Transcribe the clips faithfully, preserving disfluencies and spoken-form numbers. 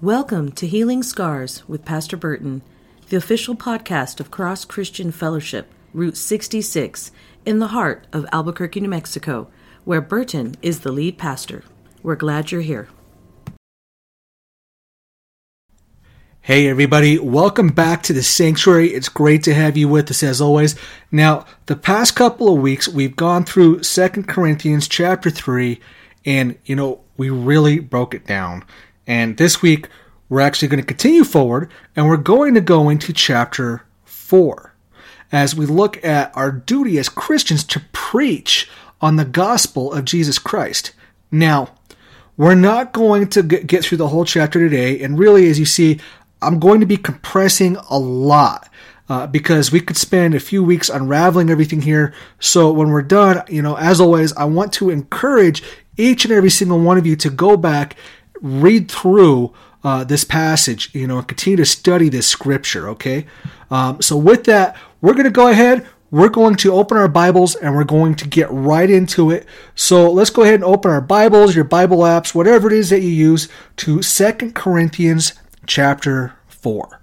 Welcome to Healing Scars with Pastor Burton, the official podcast of Cross Christian Fellowship, Route sixty-six, in the heart of Albuquerque, New Mexico, where Burton is the lead pastor. We're glad you're here. Hey everybody, welcome back to the Sanctuary. It's great to have you with us as always. Now, the past couple of weeks, we've gone through Second Corinthians chapter three, and, you know, we really broke it down. And this week, we're actually going to continue forward, and we're going to go into chapter four, as we look at our duty as Christians to preach on the gospel of Jesus Christ. Now, we're not going to get through the whole chapter today, and really, as you see, I'm going to be compressing a lot uh, because we could spend a few weeks unraveling everything here. So when we're done, you know, as always, I want to encourage each and every single one of you to go back, read through uh, this passage, you know, and continue to study this scripture, okay? Um, so with that, we're going to go ahead. We're going to open our Bibles and we're going to get right into it. So let's go ahead and open our Bibles, your Bible apps, whatever it is that you use, to Second Corinthians chapter four.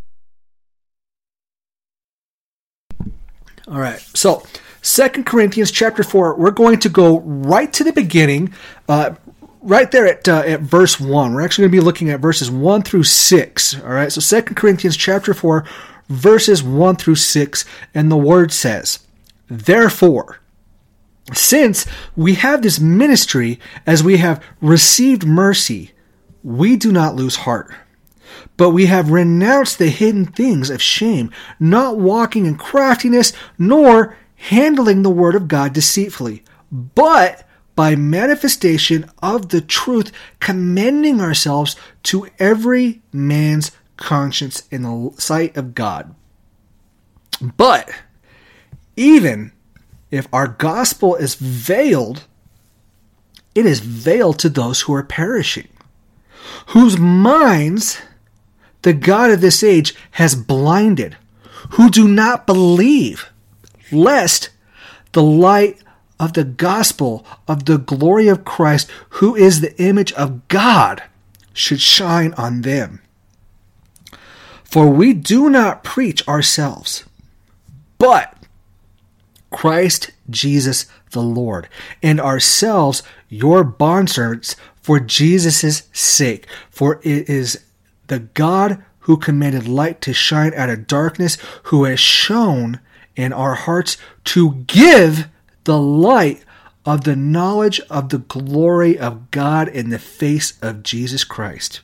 All right, so Second Corinthians chapter four, we're going to go right to the beginning, uh, right there at uh, at verse one. We're actually going to be looking at verses one through six. All right, so Second Corinthians chapter four, verses one through six, and the word says, "Therefore, since we have this ministry, as we have received mercy, we do not lose heart. But we have renounced the hidden things of shame, not walking in craftiness, nor handling the word of God deceitfully, but by manifestation of the truth, commending ourselves to every man's conscience in the sight of God. But even if our gospel is veiled, it is veiled to those who are perishing, whose minds the God of this age has blinded, who do not believe, lest the light of the gospel of the glory of Christ, who is the image of God, should shine on them. For we do not preach ourselves, but Christ Jesus the Lord, and ourselves your bondservants for Jesus' sake. For it is the God who commanded light to shine out of darkness, who has shone in our hearts to give the light of the knowledge of the glory of God in the face of Jesus Christ."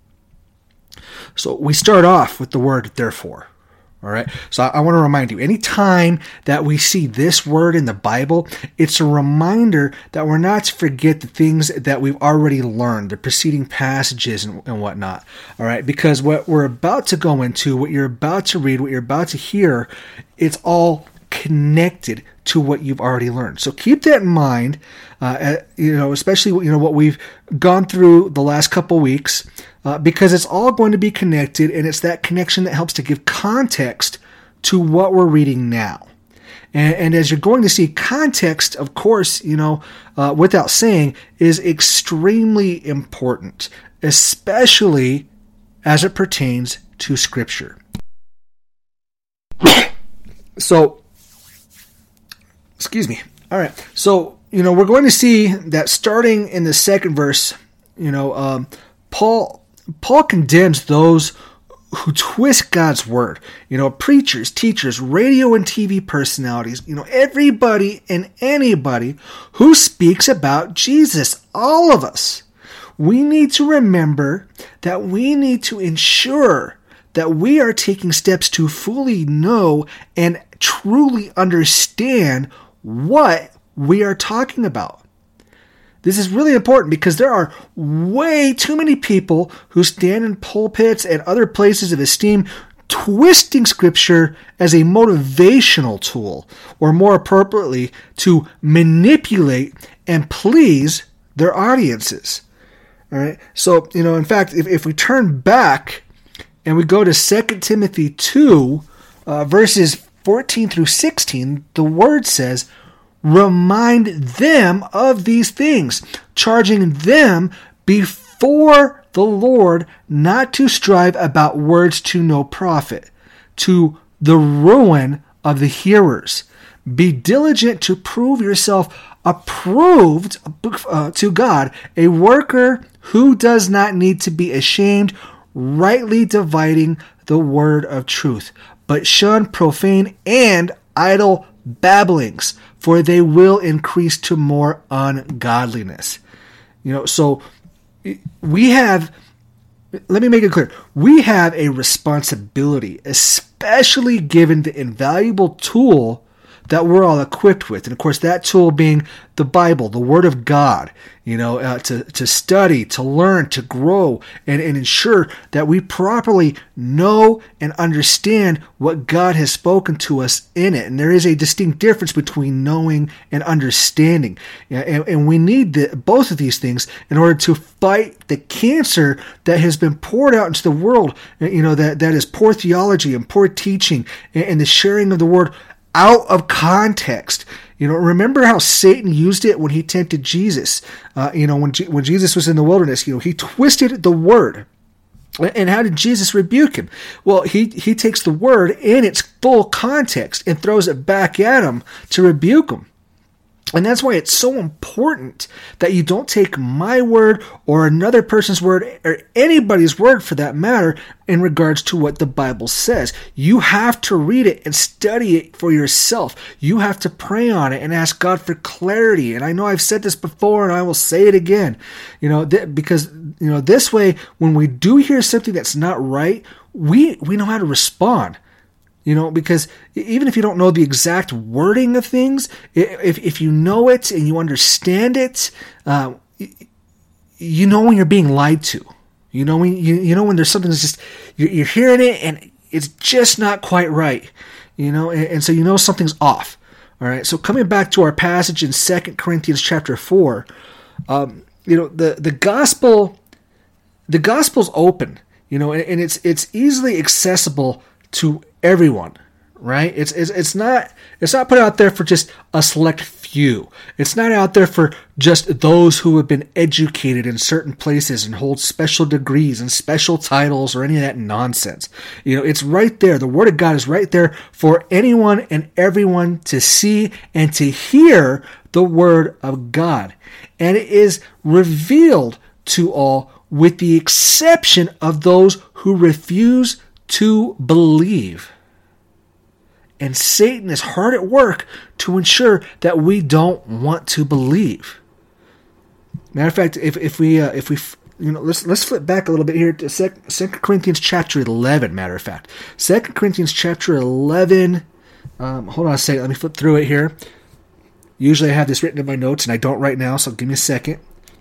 So we start off with the word therefore. All right. So I want to remind you, anytime that we see this word in the Bible, it's a reminder that we're not to forget the things that we've already learned, the preceding passages and, and whatnot. All right. Because what we're about to go into, what you're about to read, what you're about to hear, it's all connected to what you've already learned. So keep that in mind, uh, you know, especially, you know, what we've gone through the last couple weeks, uh, because it's all going to be connected, and it's that connection that helps to give context to what we're reading now. And, and as you're going to see, context, of course, you know, uh, without saying, is extremely important, especially as it pertains to Scripture. So, excuse me. All right. So, you know, we're going to see that starting in the second verse, you know, um, Paul Paul condemns those who twist God's word. You know, preachers, teachers, radio and T V personalities, you know, everybody and anybody who speaks about Jesus, all of us. We need to remember that we need to ensure that we are taking steps to fully know and truly understand what we are talking about. This is really important because there are way too many people who stand in pulpits and other places of esteem twisting Scripture as a motivational tool, or more appropriately, to manipulate and please their audiences. All right. So, you know, in fact, if, if we turn back and we go to Second Timothy two, uh, verses fourteen through sixteen, the word says, "Remind them of these things, charging them before the Lord not to strive about words to no profit, to the ruin of the hearers. Be diligent to prove yourself approved uh, to God, a worker who does not need to be ashamed, rightly dividing the word of truth. But shun profane and idle babblings, for they will increase to more ungodliness. You know, so we have, let me make it clear, we have a responsibility, especially given the invaluable tool that we're all equipped with. And of course, that tool being the Bible, the Word of God, you know, uh, to, to study, to learn, to grow, and, and ensure that we properly know and understand what God has spoken to us in it. And there is a distinct difference between knowing and understanding. And, and we need the, both of these things in order to fight the cancer that has been poured out into the world, you know, that, that is poor theology and poor teaching and, and the sharing of the Word out of context. You know, remember how Satan used it when he tempted Jesus. Uh, you know, when G- when Jesus was in the wilderness, you know, he twisted the word. And how did Jesus rebuke him? Well, he, he takes the word in its full context and throws it back at him to rebuke him. And that's why it's so important that you don't take my word or another person's word or anybody's word for that matter in regards to what the Bible says. You have to read it and study it for yourself. You have to pray on it and ask God for clarity. And I know I've said this before and I will say it again, you know, th- because, you know, this way, when we do hear something that's not right, we, we know how to respond. You know, because even if you don't know the exact wording of things, if if you know it and you understand it, uh, you know when you're being lied to. You know when you you know when there's something that's just you're, you're hearing it and it's just not quite right. You know, and, and so you know something's off. All right. So coming back to our passage in Second Corinthians chapter four, um, you know the the gospel, the gospel's open. You know, and, and it's it's easily accessible to everyone, right? It's, it's it's not it's not put out there for just a select few. It's not out there for just those who have been educated in certain places and hold special degrees and special titles or any of that nonsense. You know, it's right there. The Word of God is right there for anyone and everyone to see and to hear the Word of God. And it is revealed to all with the exception of those who refuse to believe. And Satan is hard at work to ensure that we don't want to believe. Matter of fact, if if we uh, if we you know let's let's flip back a little bit here to Second Corinthians chapter eleven. Matter of fact, Second Corinthians chapter eleven. Um, hold on a second. Let me flip through it here. Usually I have this written in my notes, and I don't right now. So give me a second.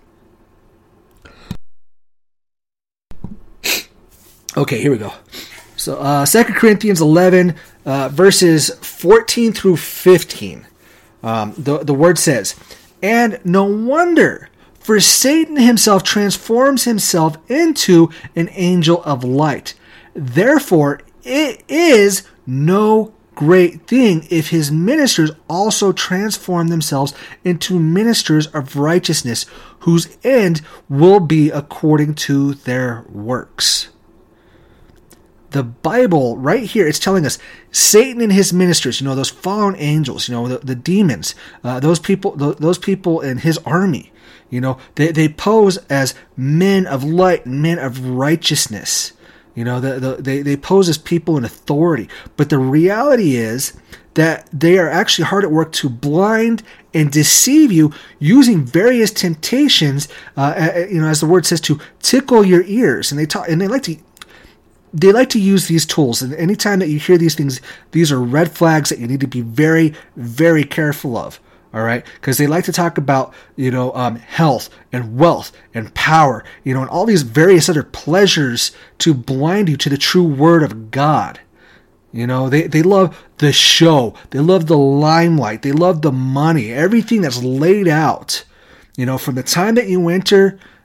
Okay, here we go. So, uh, Second Corinthians eleven, uh, verses fourteen through fifteen. Um, the, the word says, "And no wonder, for Satan himself transforms himself into an angel of light. Therefore, it is no great thing if his ministers also transform themselves into ministers of righteousness, whose end will be according to their works." The Bible, right here, it's telling us Satan and his ministers, you know, those fallen angels, you know, the, the demons, uh, those people, the, those people in his army, you know, they, they pose as men of light, men of righteousness. You know, the, the, they, they pose as people in authority. But the reality is that they are actually hard at work to blind and deceive you using various temptations, uh, you know, as the word says, to tickle your ears. And they talk, and they like to They like to use these tools, and anytime that you hear these things, these are red flags that you need to be very, very careful of. All right, because they like to talk about, you know, um, health and wealth and power, you know, and all these various other pleasures to blind you to the true Word of God. You know, they, they love the show, they love the limelight, they love the money, everything that's laid out. You know, from the time that you enter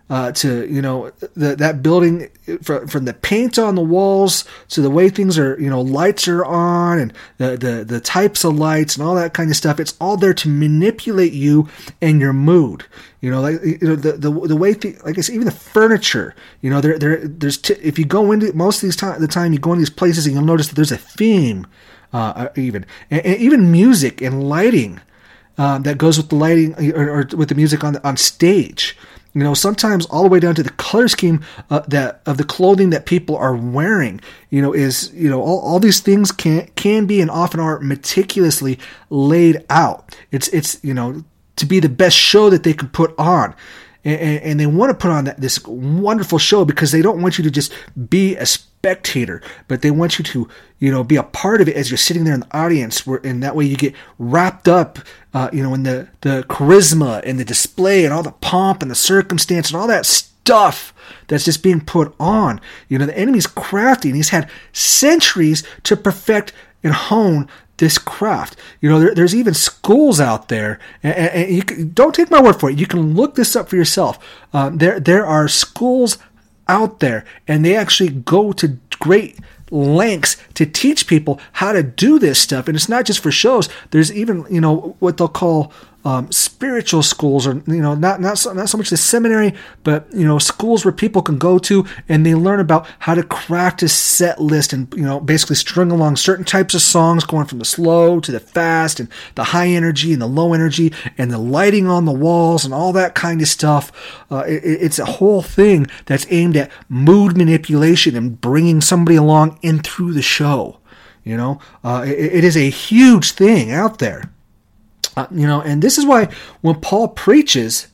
uh, to, you know, the, that building, from, from the paint on the walls to the way things are, you know, lights are on and the, the, the types of lights and all that kind of stuff. It's all there to manipulate you and your mood. You know, like, you know, the, the, the way, th- like I said, even the furniture, you know, there, there, there's, t- if you go into most of these time, the time you go into these places and you'll notice that there's a theme, uh, even, and, and even music and lighting, um, that goes with the lighting or, or with the music on, on stage. You know, sometimes all the way down to the color scheme uh, that of the clothing that people are wearing, you know, is, you know, all, all these things can can be and often are meticulously laid out. It's, it's you know, to be the best show that they can put on. And, and, and they want to put on that, this wonderful show because they don't want you to just be a spectator, but they want you to, you know, be a part of it as you're sitting there in the audience, where, and that way you get wrapped up, uh, you know, in the, the charisma and the display and all the pomp and the circumstance and all that stuff that's just being put on. You know, the enemy's crafty and he's had centuries to perfect and hone this craft. You know, there, there's even schools out there, and, and you can, don't take my word for it. You can look this up for yourself. Um, there, there are schools out there, and they actually go to great lengths to teach people how to do this stuff. And it's not just for shows. There's even, you know, what they'll call um, spiritual schools, or, you know, not not so, not so much the seminary, but, you know, schools where people can go to and they learn about how to craft a set list and, you know, basically string along certain types of songs, going from the slow to the fast and the high energy and the low energy and the lighting on the walls and all that kind of stuff. Uh, it, it's a whole thing that's aimed at mood manipulation and bringing somebody along in through the show. You know, uh, it, it is a huge thing out there. Uh, you know, and this is why when Paul preaches,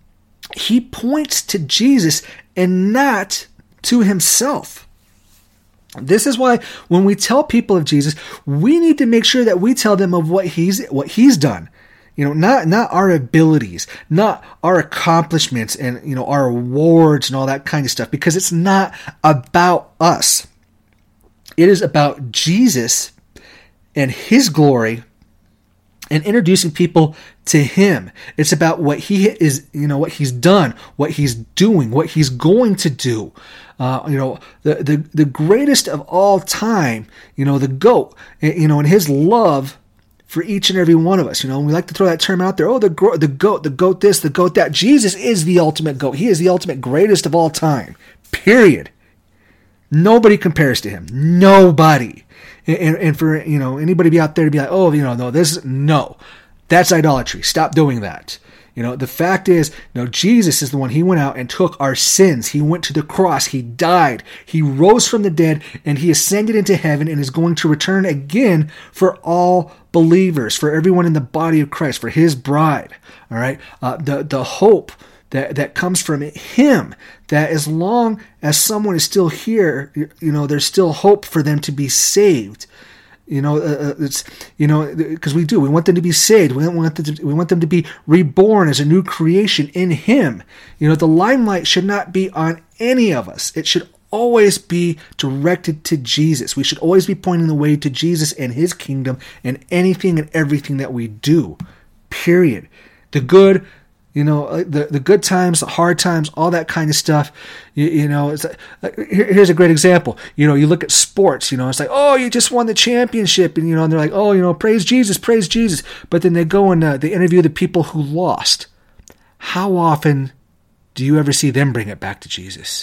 he points to Jesus and not to himself. This is why when we tell people of Jesus, we need to make sure that we tell them of what he's what he's done. You know, not not our abilities, not our accomplishments and, you know, our awards and all that kind of stuff, because it's not about us. It is about Jesus and his glory and introducing people to him. It's about what he is, you know, what he's done, what he's doing, what he's going to do. Uh, you know, the, the, the greatest of all time, you know, the GOAT, you know, and his love for each and every one of us. You know, and we like to throw that term out there. Oh, the, the GOAT, the GOAT this, the GOAT that. Jesus is the ultimate GOAT. He is the ultimate greatest of all time. Period. Nobody compares to him. Nobody. And, and for, you know, anybody be out there to be like, oh, you know, no, this, no, that's idolatry. Stop doing that. You know, the fact is, you know, Jesus is the one. He went out and took our sins. He went to the cross. He died. He rose from the dead, and he ascended into heaven and is going to return again for all believers, for everyone in the body of Christ, for his bride. All right. Uh, the, the hope that, that comes from him, that as long as someone is still here, you know, there's still hope for them to be saved. You know, uh, it's, you know, because we do. We want them to be saved. We want them to, we want them to be reborn as a new creation in him. You know, the limelight should not be on any of us. It should always be directed to Jesus. We should always be pointing the way to Jesus and his kingdom and anything and everything that we do. Period. The good, you know, the, the good times, the hard times, all that kind of stuff. You, you know, it's like, here, here's a great example. You know, you look at sports, you know, it's like, oh, you just won the championship. And, you know, and they're like, oh, you know, praise Jesus, praise Jesus. But then they go and uh, they interview the people who lost. How often do you ever see them bring it back to Jesus?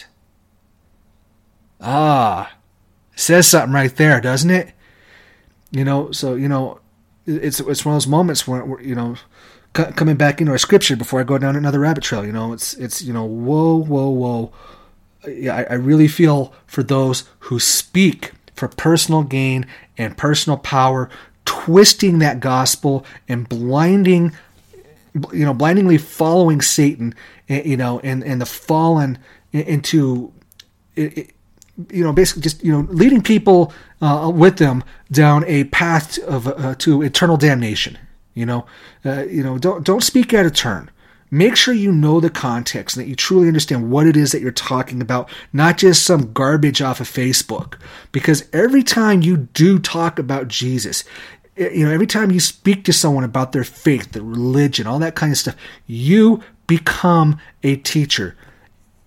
Ah, it says something right there, doesn't it? You know, so, you know, it's, it's one of those moments where, where you know, coming back into our scripture before I go down another rabbit trail, you know, it's, it's, you know, whoa, whoa, whoa. Yeah, I, I really feel for those who speak for personal gain and personal power, twisting that gospel and blinding, you know, blindingly following Satan, you know, and, and the fallen into, you know, basically just, you know, leading people uh, with them down a path of uh, to eternal damnation. You know, uh, you know, don't don't speak out of turn. Make sure you know the context and that you truly understand what it is that you're talking about, not just some garbage off of Facebook. Because every time you do talk about Jesus, you know, every time you speak to someone about their faith, their religion, all that kind of stuff, you become a teacher.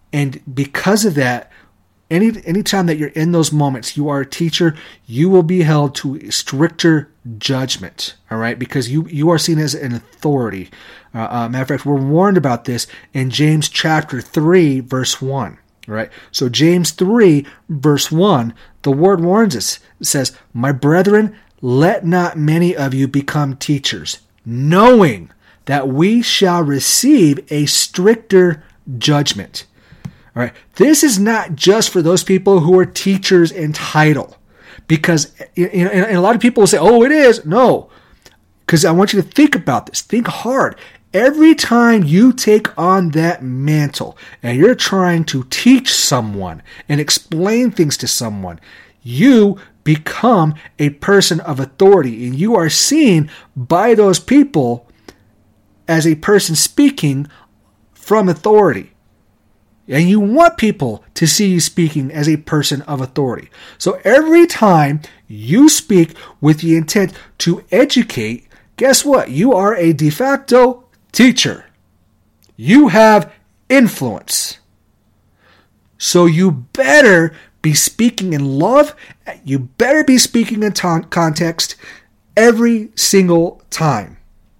And because of that, any anytime that you're in those moments, you are a teacher, you will be held to stricter judgment, all right? Because you, you are seen as an authority. Uh, uh, matter of fact, we're warned about this in James chapter three, verse one, all right? So James three, verse one, the word warns us. It says, "My brethren, let not many of you become teachers, knowing that we shall receive a stricter judgment." All right. This is not just for those people who are teachers in title, because you know, and a lot of people will say, "Oh, it is." No, because I want you to think about this. Think hard. Every time you take on that mantle and you're trying to teach someone and explain things to someone, you become a person of authority, and you are seen by those people as a person speaking from authority. And you want people to see you speaking as a person of authority. So every time you speak with the intent to educate, guess what? You are a de facto teacher. You have influence. So you better be speaking in love. You better be speaking in ta- context every single time.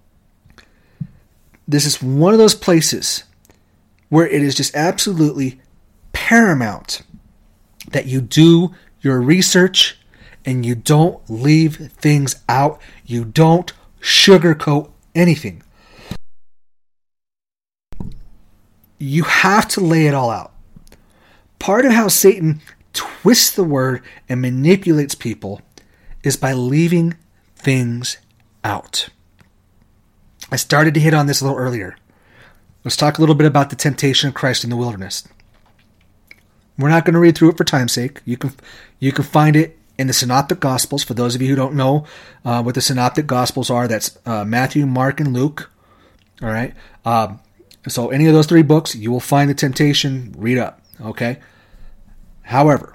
This is one of those places where it is just absolutely paramount that you do your research and you don't leave things out. You don't sugarcoat anything. You have to lay it all out. Part of how Satan twists the word and manipulates people is by leaving things out. I started to hit on this a little earlier. Let's talk a little bit about the temptation of Christ in the wilderness. We're not going to read through it for time's sake. You can you can find it in the Synoptic Gospels. For those of you who don't know uh, what the Synoptic Gospels are, that's uh, Matthew, Mark, and Luke. All right. Um, so any of those three books, you will find the temptation. Read up. Okay. However,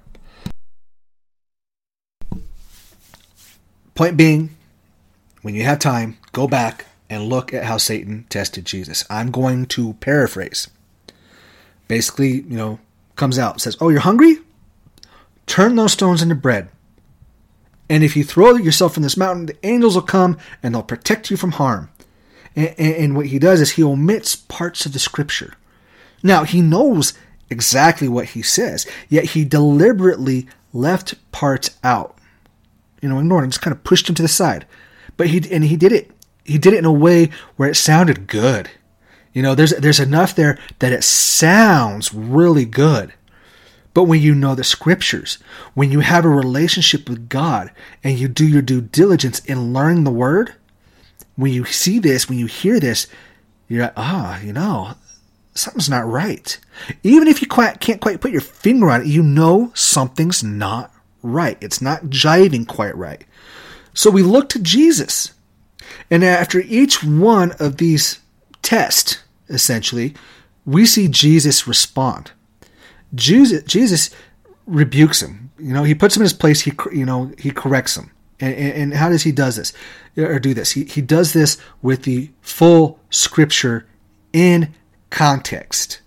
point being, when you have time, go back and look at how Satan tested Jesus. I'm going to paraphrase. Basically, you know, comes out, says, "Oh, you're hungry? Turn those stones into bread. And if you throw yourself from this mountain, the angels will come and they'll protect you from harm." And, and, and what he does is he omits parts of the scripture. Now, he knows exactly what he says, yet he deliberately left parts out. You know, ignored him, just kind of pushed him to the side. But he and he did it. He did it in a way where it sounded good. You know, there's there's enough there that it sounds really good. But when you know the scriptures, when you have a relationship with God and you do your due diligence in learning the word, when you see this, when you hear this, you're like, ah, you know, something's not right. Even if you quite, can't quite put your finger on it, you know something's not right. It's not jiving quite right. So we look to Jesus. And after each one of these tests, essentially, we see Jesus respond. Jesus, Jesus rebukes him. You know, he puts him in his place. He, you know, he corrects him. And, and, and how does he does this or do this? He he does this with the full scripture in context.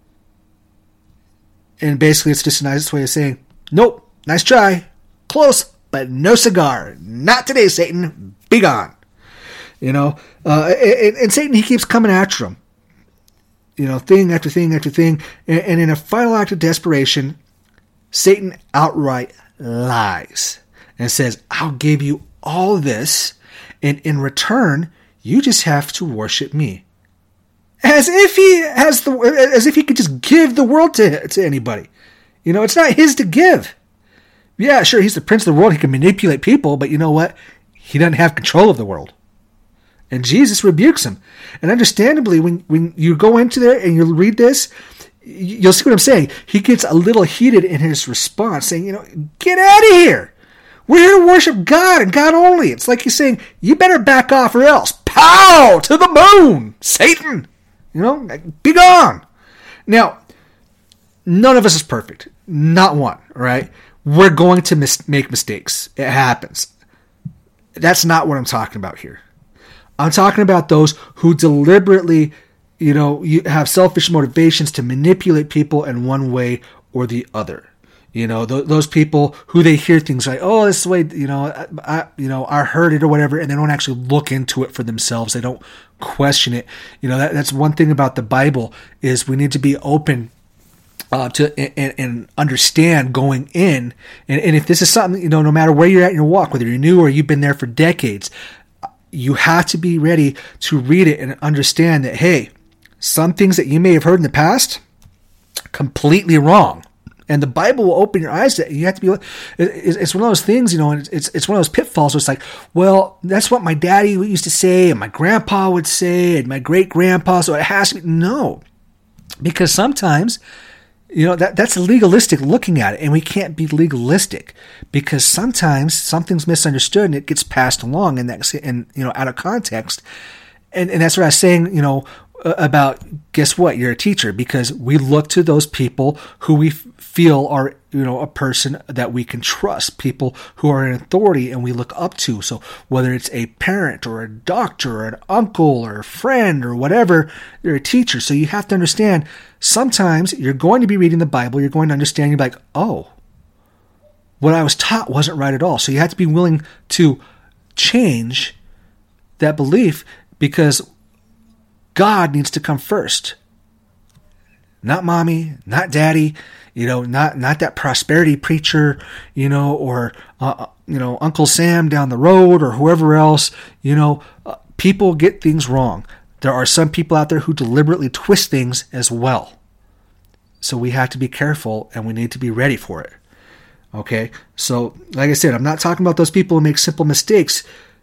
And basically, it's just a nice way of saying, "Nope, nice try, close, but no cigar. Not today, Satan. Be gone." You know, uh, and, and Satan, he keeps coming after him. You know, thing after thing after thing. And, and in a final act of desperation, Satan outright lies and says, "I'll give you all this, and in return, you just have to worship me." As if he has the, as if he could just give the world to, to anybody. You know, it's not his to give. Yeah, sure, he's the prince of the world. He can manipulate people, but you know what? He doesn't have control of the world. And Jesus rebukes him. And understandably, when, when you go into there and you read this, you'll see what I'm saying. He gets a little heated in his response, saying, you know, get out of here. We're here to worship God and God only. It's like he's saying, you better back off or else. Pow! To the moon! Satan! You know, be gone. Now, none of us is perfect. Not one, right? We're going to mis- make mistakes. It happens. That's not what I'm talking about here. I'm talking about those who deliberately you know, you have selfish motivations to manipulate people in one way or the other. You know, th- those people who they hear things like, oh, this is the way, you know, I, I, you know, I heard it or whatever, and they don't actually look into it for themselves. They don't question it. You know, that, that's one thing about the Bible is we need to be open uh, to and, and understand going in. And, and if this is something, you know, no matter where you're at in your walk, whether you're new or you've been there for decades, you have to be ready to read it and understand that, hey, some things that you may have heard in the past, completely wrong. And the Bible will open your eyes to it. You have to be, it's one of those things, you know, and it's it's one of those pitfalls where it's like, well, that's what my daddy used to say, and my grandpa would say, and my great grandpa, so it has to be. No. Because sometimes, you know, that that's legalistic looking at it, and we can't be legalistic because sometimes something's misunderstood and it gets passed along and that's, and, you know, out of context. And, and that's what I was saying, you know, about, guess what, you're a teacher, because we look to those people who we f- feel are, you know, a person that we can trust, people who are in authority and we look up to. So whether it's a parent or a doctor or an uncle or a friend or whatever, you're a teacher. So you have to understand, sometimes you're going to be reading the Bible, you're going to understand, you're like, oh, what I was taught wasn't right at all. So you have to be willing to change that belief, because God needs to come first. Not mommy, not daddy, you know, not not that prosperity preacher, you know, or, uh, you know, Uncle Sam down the road or whoever else. You know, uh, people get things wrong. There are some people out there who deliberately twist things as well. So we have to be careful and we need to be ready for it. Okay? So, like I said, I'm not talking about those people who make simple mistakes.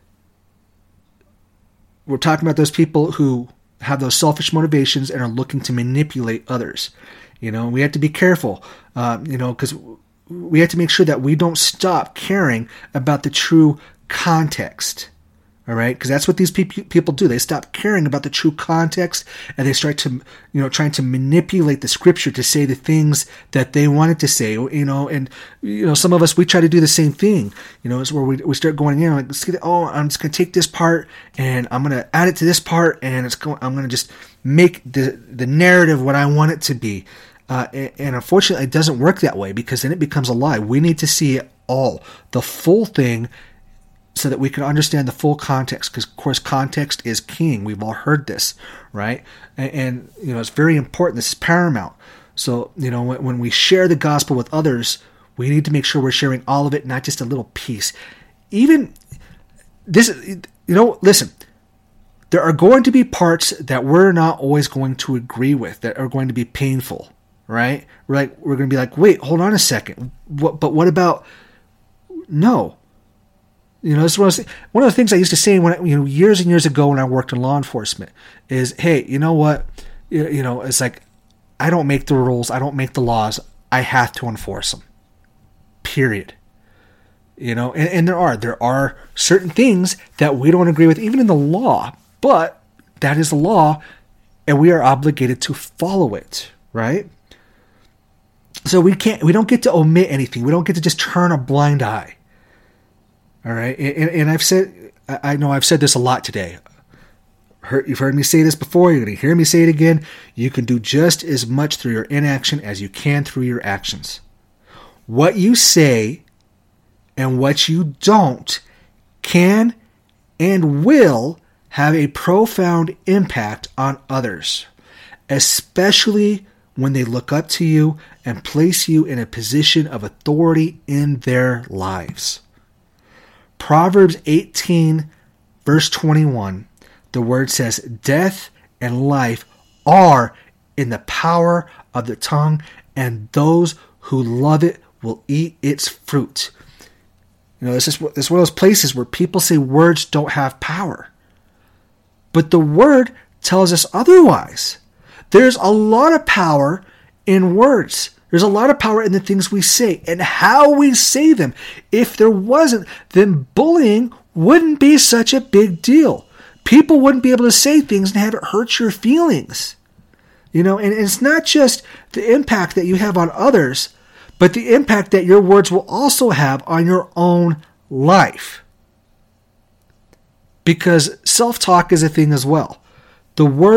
We're talking about those people who have those selfish motivations and are looking to manipulate others. You know, we have to be careful, uh, you know, because we have to make sure that we don't stop caring about the true context. All right, because that's what these pe- people do. They stop caring about the true context, and they start to, you know, trying to manipulate the scripture to say the things that they wanted to say. You know, and you know, some of us, we try to do the same thing. You know, it's where we we start going in like, oh, I'm just going to take this part and I'm going to add it to this part, and it's going. I'm going to just make the the narrative what I want it to be. Uh, and, and unfortunately, it doesn't work that way, because then it becomes a lie. We need to see it all, the full thing, so that we can understand the full context, because, of course, context is king. We've all heard this, right? And, and, you know, it's very important. This is paramount. So, you know, when, when we share the gospel with others, we need to make sure we're sharing all of it, not just a little piece. Even this, you know, listen, there are going to be parts that we're not always going to agree with, that are going to be painful, right? We're like, we're going to be like, wait, hold on a second. What, but what about, no. You know, this is one of, the, one of the things I used to say when, you know, years and years ago when I worked in law enforcement is, hey, you know what? You, you know, it's like, I don't make the rules. I don't make the laws. I have to enforce them. Period. You know, and, and there are, there are certain things that we don't agree with, even in the law, but that is the law and we are obligated to follow it, right? So we can't, we don't get to omit anything. We don't get to just turn a blind eye. All right, and, and I've said, I know I've said this a lot today. You've heard me say this before. You're going to hear me say it again. You can do just as much through your inaction as you can through your actions. What you say and what you don't can and will have a profound impact on others, especially when they look up to you and place you in a position of authority in their lives. Proverbs eighteen, verse twenty-one, the word says, death and life are in the power of the tongue, and those who love it will eat its fruit. You know, this is, this is one of those places where people say words don't have power. But the word tells us otherwise. There's a lot of power in words. There's a lot of power in the things we say and how we say them. If there wasn't, then bullying wouldn't be such a big deal. People wouldn't be able to say things and have it hurt your feelings. You know, and it's not just the impact that you have on others, but the impact that your words will also have on your own life. Because self-talk is a thing as well. The words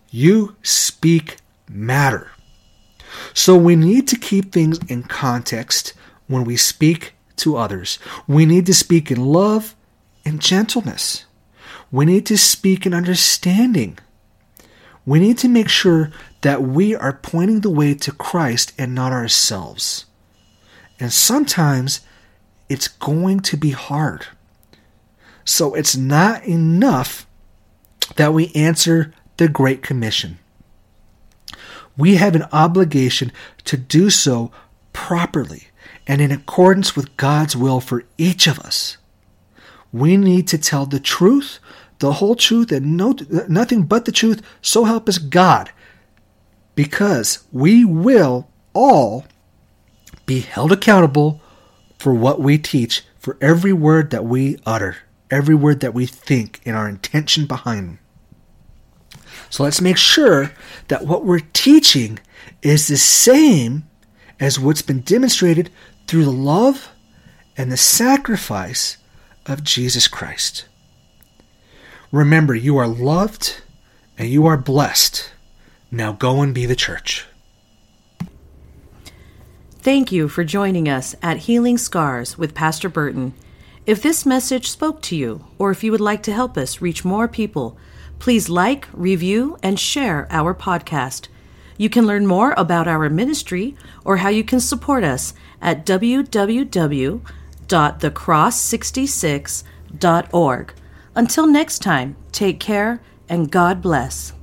You speak matter. So we need to keep things in context when we speak to others. We need to speak in love and gentleness. We need to speak in understanding. We need to make sure that we are pointing the way to Christ and not ourselves. And sometimes it's going to be hard. So it's not enough that we answer the Great Commission. We have an obligation to do so properly and in accordance with God's will for each of us. We need to tell the truth, the whole truth, and no, nothing but the truth, so help us God. Because we will all be held accountable for what we teach, for every word that we utter, every word that we think, and our intention behind them. So let's make sure that what we're teaching is the same as what's been demonstrated through the love and the sacrifice of Jesus Christ. Remember, you are loved and you are blessed. Now go and be the church. Thank you for joining us at Healing Scars with Pastor Burton. If this message spoke to you, or if you would like to help us reach more people, please like, review, and share our podcast. You can learn more about our ministry or how you can support us at w w w dot the cross sixty-six dot org. Until next time, take care and God bless.